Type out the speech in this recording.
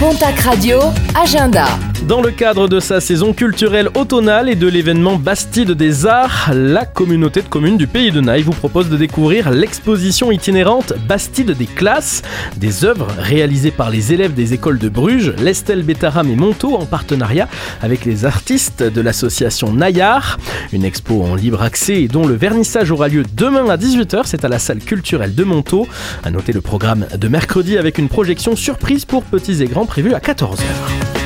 Pontac Radio, agenda. Dans le cadre de sa saison culturelle automnale et de l'événement Bastide des Arts, la communauté de communes du Pays de Naye vous propose de découvrir l'exposition itinérante Bastide des classes, des œuvres réalisées par les élèves des écoles de Bruges, l'Estelle Bétaram et Montaut en partenariat avec les artistes de l'association Nayar. Une expo en libre accès et dont le vernissage aura lieu demain à 18h, c'est à la salle culturelle de Montaut. À noter le programme de mercredi avec une projection surprise pour petits et grands prévue à 14h.